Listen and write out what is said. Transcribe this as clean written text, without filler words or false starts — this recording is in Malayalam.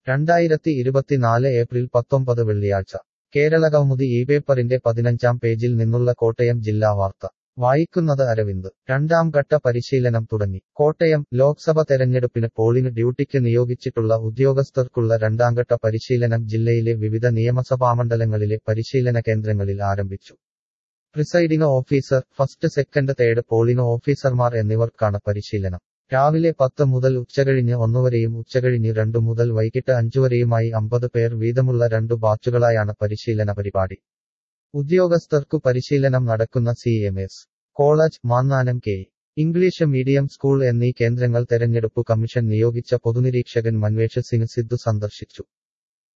2024 ഏപ്രിൽ 19 വെള്ളിയാഴ്ച കേരളകൗമുദി ഈ പേപ്പറിന്റെ 15-ാം പേജിൽ നിന്നുള്ള കോട്ടയം ജില്ലാ വാർത്ത വായിക്കുന്നത് അരവിന്ദ്. രണ്ടാം ഘട്ട പരിശീലനം തുടങ്ങി. കോട്ടയം ലോക്സഭ തെരഞ്ഞെടുപ്പിന് പോളിംഗ് ഡ്യൂട്ടിക്ക് നിയോഗിച്ചിട്ടുള്ള ഉദ്യോഗസ്ഥർക്കുള്ള രണ്ടാംഘട്ട പരിശീലനം ജില്ലയിലെ വിവിധ നിയമസഭാമണ്ഡലങ്ങളിലെ പരിശീലന കേന്ദ്രങ്ങളിൽ ആരംഭിച്ചു. Presiding officer, first second third polling ഓഫീസർമാർ എന്നിവർക്കാണ് പരിശീലനം. രാവിലെ 10 മുതൽ ഉച്ചകഴിഞ്ഞ് 1 വരെയും ഉച്ചകഴിഞ്ഞ് 2 മുതൽ വൈകിട്ട് 5 വരെയുമായി 50 പേർ വീതമുള്ള 2 ബാച്ചുകളായാണ് പരിശീലന പരിപാടി. ഉദ്യോഗസ്ഥർക്കു പരിശീലനം നടക്കുന്ന CMS college, Mannanam K. English medium school എന്നീ കേന്ദ്രങ്ങൾ തെരഞ്ഞെടുപ്പു കമ്മീഷൻ നിയോഗിച്ച പൊതുനിരീക്ഷകൻ മൻവേഷ് സിംഗ് സിദ്ധു സന്ദർശിച്ചു.